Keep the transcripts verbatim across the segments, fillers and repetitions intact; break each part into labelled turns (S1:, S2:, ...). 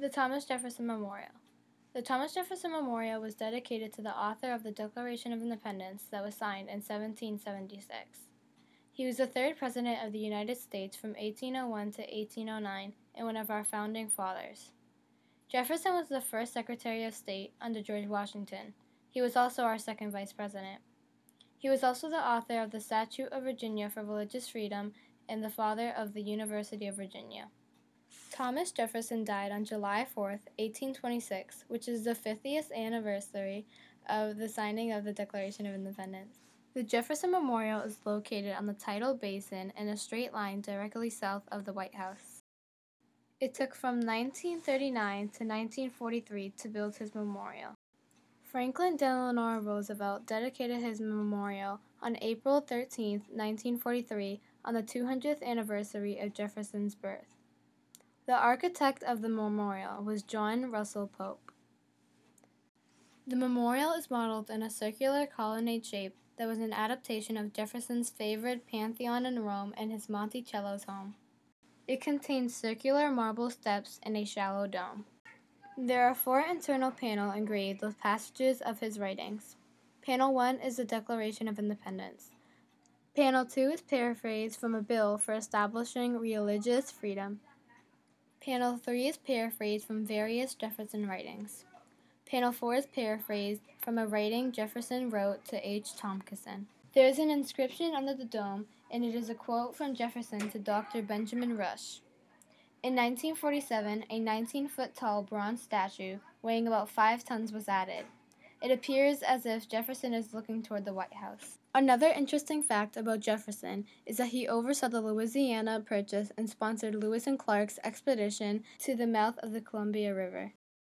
S1: The Thomas Jefferson Memorial. The Thomas Jefferson Memorial was dedicated to the author of the Declaration of Independence that was signed in seventeen seventy-six. He was the third President of the United States from eighteen oh one to eighteen oh nine and one of our founding fathers. Jefferson was the first Secretary of State under George Washington. He was also our second Vice President. He was also the author of the Statute of Virginia for Religious Freedom and the father of the University of Virginia. Thomas Jefferson died on July fourth, eighteen twenty-six, which is the fiftieth anniversary of the signing of the Declaration of Independence. The Jefferson Memorial is located on the Tidal Basin in a straight line directly south of the White House. It took from nineteen thirty-nine to nineteen forty-three to build his memorial. Franklin Delano Roosevelt dedicated his memorial on April thirteenth, nineteen forty-three, on the two hundredth anniversary of Jefferson's birth. The architect of the memorial was John Russell Pope. The memorial is modeled in a circular colonnade shape that was an adaptation of Jefferson's favorite Pantheon in Rome and his Monticello's home. It contains circular marble steps and a shallow dome. There are four internal panels engraved with passages of his writings. Panel one is the Declaration of Independence. Panel two is paraphrased from a bill for establishing religious freedom. Panel three is paraphrased from various Jefferson writings. Panel four is paraphrased from a writing Jefferson wrote to H. Tompkison. There is an inscription under the dome, and it is a quote from Jefferson to Doctor Benjamin Rush. In nineteen forty-seven, a nineteen-foot-tall bronze statue weighing about five tons was added. It appears as if Jefferson is looking toward the White House. Another interesting fact about Jefferson is that he oversaw the Louisiana Purchase and sponsored Lewis and Clark's expedition to the mouth of the Columbia River.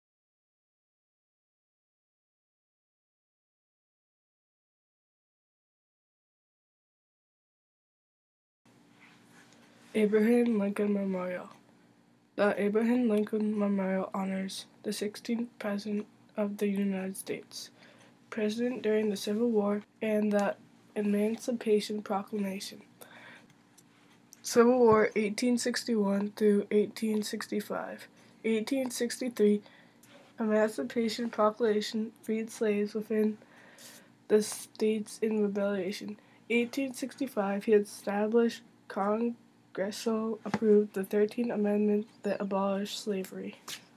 S2: Abraham Lincoln Memorial. The Abraham Lincoln Memorial honors the sixteenth President of the United States, President during the Civil War and the Emancipation Proclamation. Civil War eighteen sixty-one through eighteen sixty-five. eighteen sixty-three, Emancipation Proclamation freed slaves within the states in rebellion. eighteen sixty-five, he established Congressional approved the thirteenth Amendment that abolished slavery.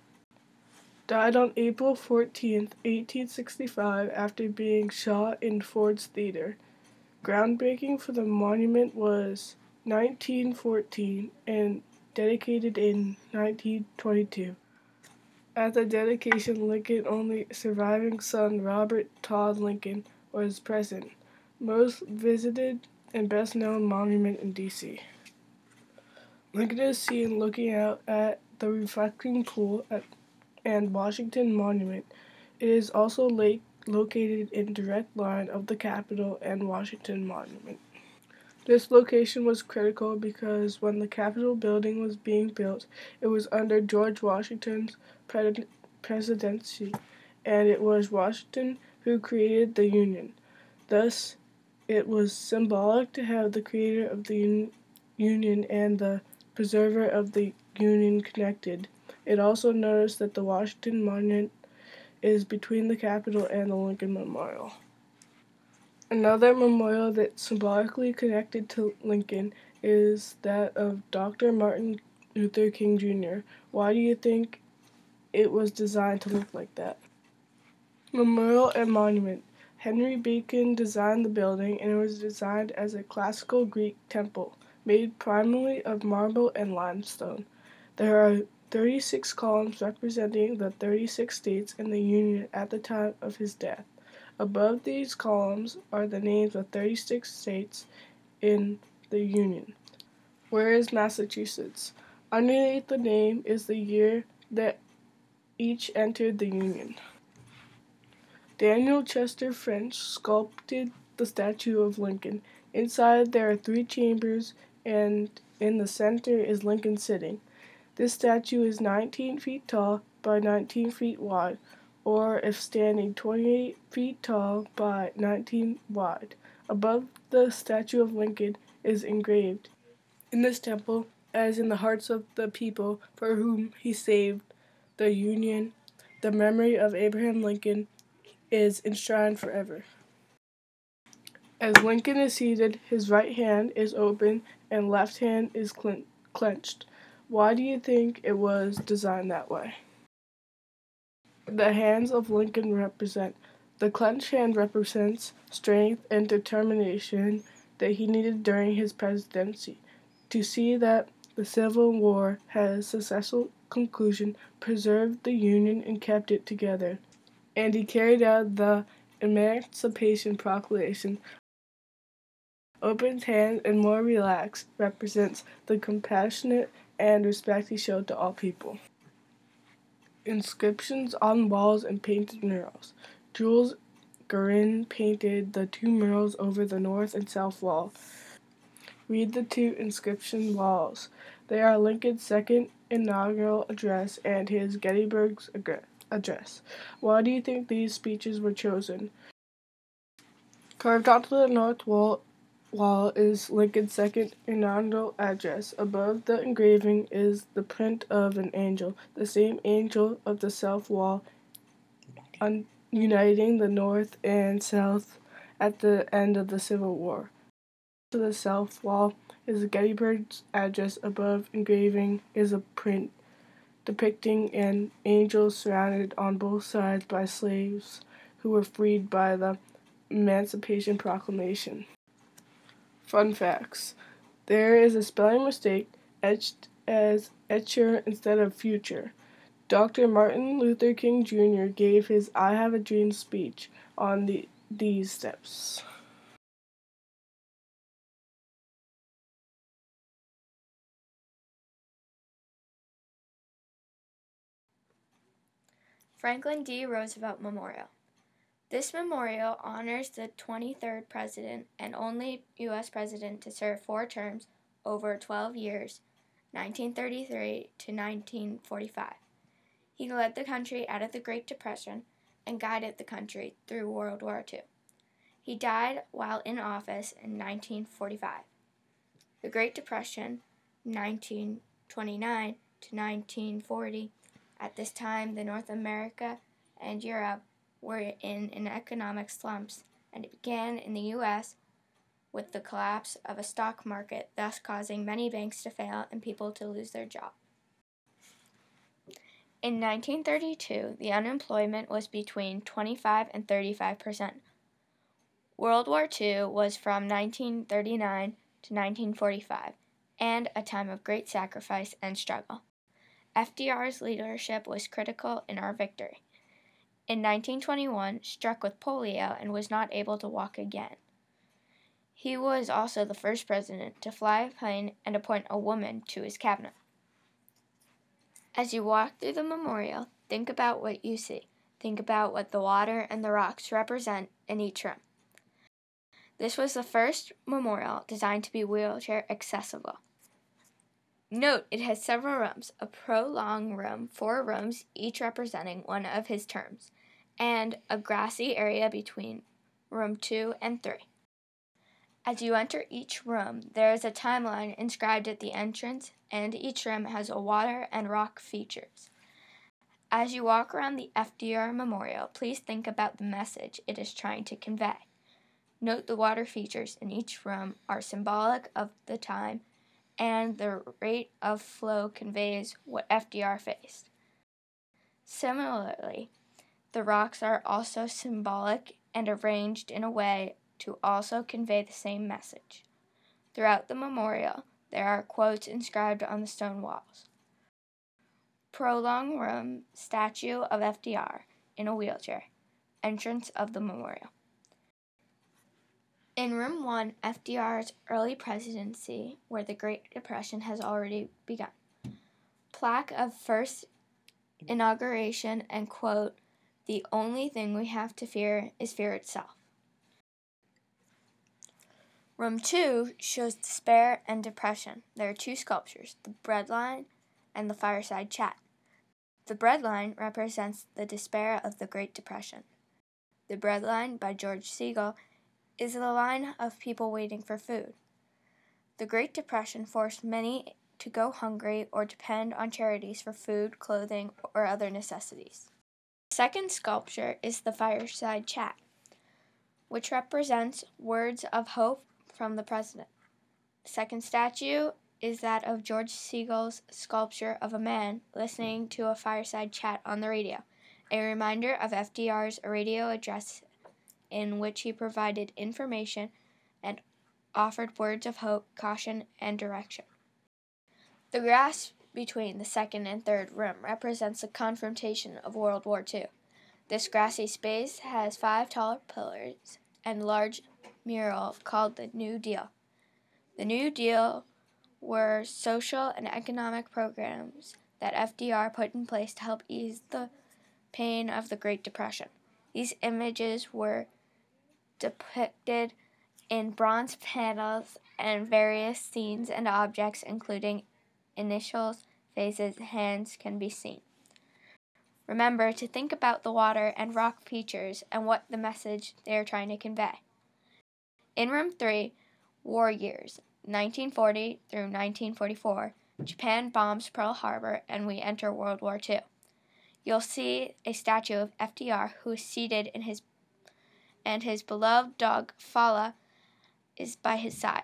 S2: Died on April fourteenth, eighteen sixty-five, after being shot in Ford's Theater. Groundbreaking for the monument was nineteen fourteen and dedicated in nineteen twenty-two. At the dedication, Lincoln's only surviving son, Robert Todd Lincoln, was present. Most visited and best-known monument in D C Lincoln is seen looking out at the reflecting pool at and Washington Monument. It is also late, located in direct line of the Capitol and Washington Monument. This location was critical because when the Capitol building was being built, it was under George Washington's pre- presidency, and it was Washington who created the Union. Thus, it was symbolic to have the creator of the un- Union and the preserver of the Union connected. It also noticed that the Washington Monument is between the Capitol and the Lincoln Memorial. Another memorial that's symbolically connected to Lincoln is that of Doctor Martin Luther King Junior Why do you think it was designed to look like that? Memorial and Monument. Henry Bacon designed the building, and it was designed as a classical Greek temple, made primarily of marble and limestone. There are thirty-six columns representing the thirty-six states in the Union at the time of his death. Above these columns are the names of thirty-six states in the Union. Where is Massachusetts? Underneath the name is the year that each entered the Union. Daniel Chester French sculpted the statue of Lincoln. Inside there are three chambers, and in the center is Lincoln sitting. This statue is nineteen feet tall by nineteen feet wide, or if standing, twenty-eight feet tall by nineteen wide. Above the statue of Lincoln is engraved, "In this temple, as in the hearts of the people for whom he saved, the Union, the memory of Abraham Lincoln is enshrined forever. As Lincoln is seated, his right hand is open and left hand is clen- clenched. Why do you think it was designed that way? The hands of Lincoln represent. The clenched hand represents strength and determination that he needed during his presidency to see that the Civil War had a successful conclusion, preserved the Union, and kept it together. And he carried out the Emancipation Proclamation. Open hand and more relaxed represents the compassionate and respect he showed to all people. Inscriptions on walls and painted murals. Jules Guerin painted the two murals over the north and south wall. Read the two inscription walls. They are Lincoln's second inaugural address and his Gettysburg address. Why do you think these speeches were chosen? Carved onto the north wall wall is Lincoln's second inaugural address. Above the engraving is the print of an angel, the same angel of the south wall, un- uniting the north and south at the end of the Civil War. To the south wall is Gettysburg's address. Above engraving is a print depicting an angel surrounded on both sides by slaves who were freed by the Emancipation Proclamation. Fun facts. There is a spelling mistake, etched as etcher instead of future. Doctor Martin Luther King Junior gave his I Have a Dream speech on the, these steps.
S1: Franklin D. Roosevelt Memorial. This memorial honors the twenty-third president and only U S president to serve four terms over twelve years, nineteen thirty-three to nineteen forty-five. He led the country out of the Great Depression and guided the country through World War Two. He died while in office in nineteen forty-five. The Great Depression, nineteen twenty-nine to nineteen forty. At this time, the North America and Europe were in an economic slumps, and it began in the U S with the collapse of a stock market, thus causing many banks to fail and people to lose their job. In nineteen thirty-two, the unemployment was between twenty-five and thirty-five percent. World War Two was from nineteen thirty-nine to nineteen forty-five, and a time of great sacrifice and struggle. F D R's leadership was critical in our victory. In nineteen twenty-one, struck with polio and was not able to walk again. He was also the first president to fly a plane and appoint a woman to his cabinet. As you walk through the memorial, think about what you see. Think about what the water and the rocks represent in each room. This was the first memorial designed to be wheelchair accessible. Note, it has several rooms, a prolonged room, four rooms, each representing one of his terms, and a grassy area between room two and three. As you enter each room, there is a timeline inscribed at the entrance, and each room has a water and rock features. As you walk around the F D R Memorial, please think about the message it is trying to convey. Note the water features in each room are symbolic of the time, and the rate of flow conveys what F D R faced. Similarly, the rocks are also symbolic and arranged in a way to also convey the same message. Throughout the memorial, there are quotes inscribed on the stone walls. Prolonged room, statue of F D R in a wheelchair, entrance of the memorial. In room one, F D R's early presidency, where the Great Depression has already begun. Plaque of first inauguration and quote, "The only thing we have to fear is fear itself." Room two shows despair and depression. There are two sculptures, the breadline and the fireside chat. The breadline represents the despair of the Great Depression. The breadline by George Segal is the line of people waiting for food. The Great Depression forced many
S3: to go hungry or depend on charities for food, clothing, or other necessities. The second sculpture is the Fireside Chat, which represents words of hope from the president. The second statue is that of George Segal's sculpture of a man listening to a fireside chat on the radio, a reminder of F D R's radio address in which he provided information and offered words of hope, caution, and direction. The grass between the second and third room represents the confrontation of World War Two. This grassy space has five tall pillars and a large mural called the New Deal. The New Deal were social and economic programs that F D R put in place to help ease the pain of the Great Depression. These images were depicted in bronze panels and various scenes and objects, including initials, faces, hands, can be seen. Remember to think about the water and rock features and what the message they are trying to convey. In room three, War Years, nineteen forty through nineteen forty-four, Japan bombs Pearl Harbor and we enter World War Two. You'll see a statue of F D R who is seated in his and his beloved dog Fala is by his side.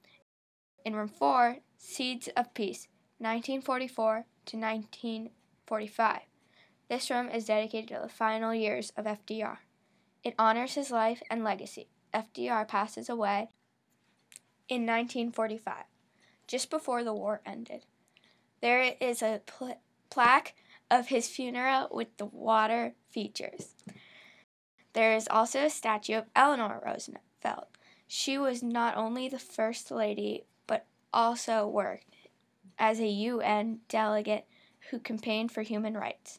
S3: In room four, Seeds of Peace, nineteen forty-four to nineteen forty-five. This room is dedicated to the final years of F D R. It honors his life and legacy. F D R passes away in nineteen forty-five, just before the war ended. There is a pl- plaque of his funeral with the water features. There is also a statue of Eleanor Roosevelt. She was not only the First Lady, but also worked as a U N delegate who campaigned for human rights.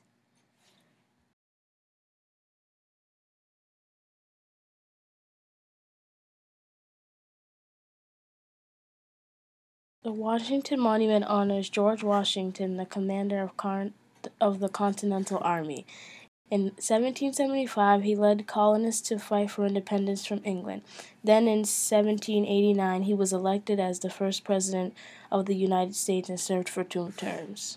S2: The Washington Monument honors George Washington, the commander of, Car- of the Continental Army. In seventeen seventy-five, he led colonists to fight for independence from England. Then in seventeen eighty-nine, he was elected as the first president of the United States and served for two terms.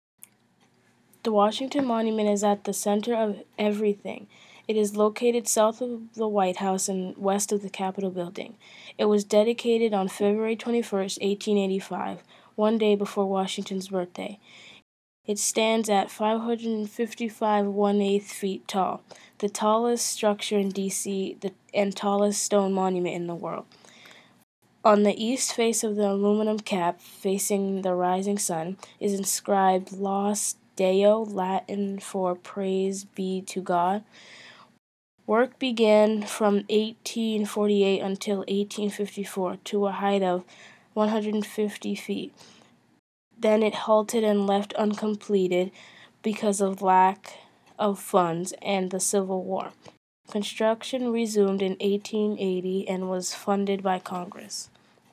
S2: The Washington Monument is at the center of everything. It is located south of the White House and west of the Capitol building. It was dedicated on February twenty-first, eighteen eighty-five, one day before Washington's birthday. It stands at five hundred fifty-five one-eighth feet tall, the tallest structure in D C the, and tallest stone monument in the world. On the east face of the aluminum cap, facing the rising sun, is inscribed Laus Deo, Latin for Praise be to God. Work began from eighteen forty-eight until eighteen fifty-four to a height of one hundred fifty feet. Then it halted and left uncompleted because of lack of funds and the Civil War. Construction resumed in eighteen eighty and was funded by Congress.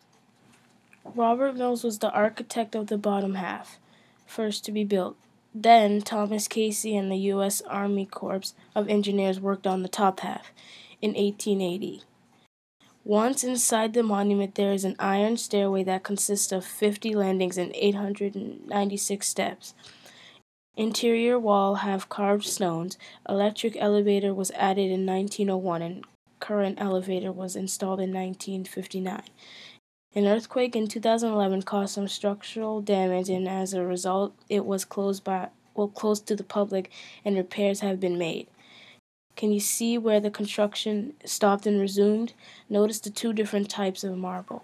S2: Robert Mills was the architect of the bottom half, first to be built. Then Thomas Casey and the U S Army Corps of Engineers worked on the top half in eighteen eighty. Once inside the monument, there is an iron stairway that consists of fifty landings and eight hundred ninety-six steps. Interior wall have carved stones. Electric elevator was added in nineteen oh one and current elevator was installed in nineteen fifty-nine. An earthquake in two thousand eleven caused some structural damage, and as a result, it was closed by well closed to the public, and repairs have been made. Can you see where the construction stopped and resumed? Notice the two different types of marble.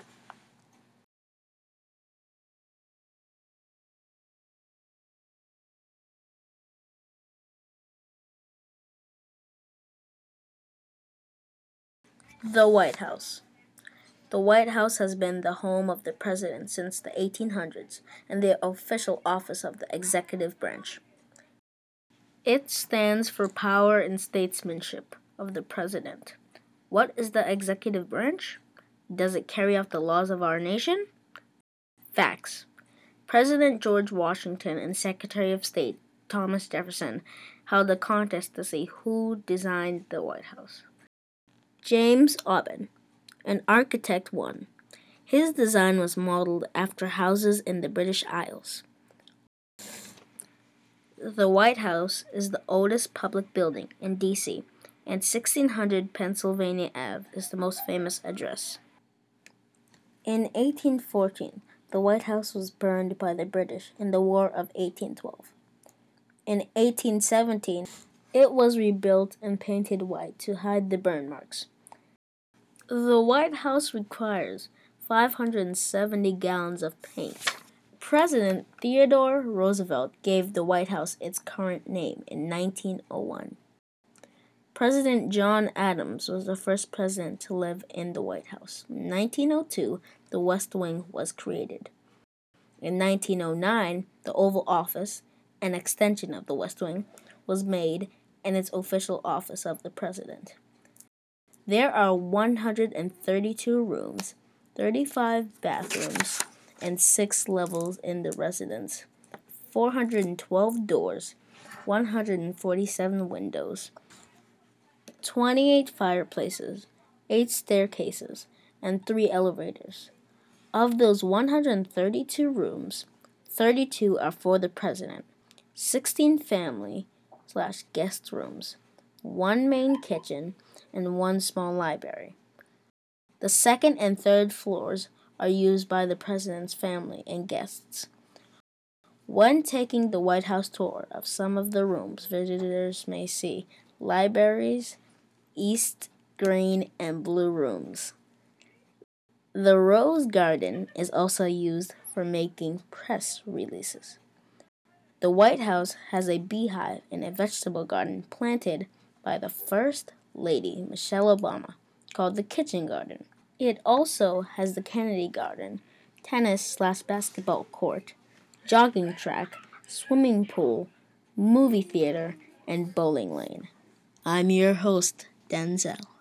S4: The White House. The White House has been the home of the president since the eighteen hundreds and the official office of the executive branch. It stands for power and statesmanship of the president. What is the executive branch? Does it carry out the laws of our nation? Facts. President George Washington and Secretary of State Thomas Jefferson held a contest to see who designed the White House. James Aubin, an architect, won. His design was modeled after houses in the British Isles. The White House is the oldest public building in D C, and sixteen hundred Pennsylvania Avenue is the most famous address. In eighteen fourteen, the White House was burned by the British in the War of eighteen twelve. In eighteen seventeen, it was rebuilt and painted white to hide the burn marks. The White House requires five hundred seventy gallons of paint. President Theodore Roosevelt gave the White House its current name in nineteen oh one. President John Adams was the first president to live in the White House. In nineteen oh two, the West Wing was created. In nineteen oh nine, the Oval Office, an extension of the West Wing, was made and its official office of the president. There are one hundred thirty-two rooms, thirty-five bathrooms, and six levels in the residence, four hundred twelve doors, one hundred forty-seven windows, twenty-eight fireplaces, eight staircases, and three elevators. Of those one hundred thirty-two rooms, thirty-two are for the president, sixteen family slash guest rooms, one main kitchen, and one small library. The second and third floors are used by the president's family and guests. When taking the White House tour of some of the rooms, visitors may see libraries, east, green, and blue rooms. The Rose Garden is also used for making press releases. The White House has a beehive and a vegetable garden planted by the First Lady, Michelle Obama, called the Kitchen Garden. It also has the Kennedy Garden, tennis slash basketball court, jogging track, swimming pool, movie theater, and bowling lane. I'm your host, Denzel.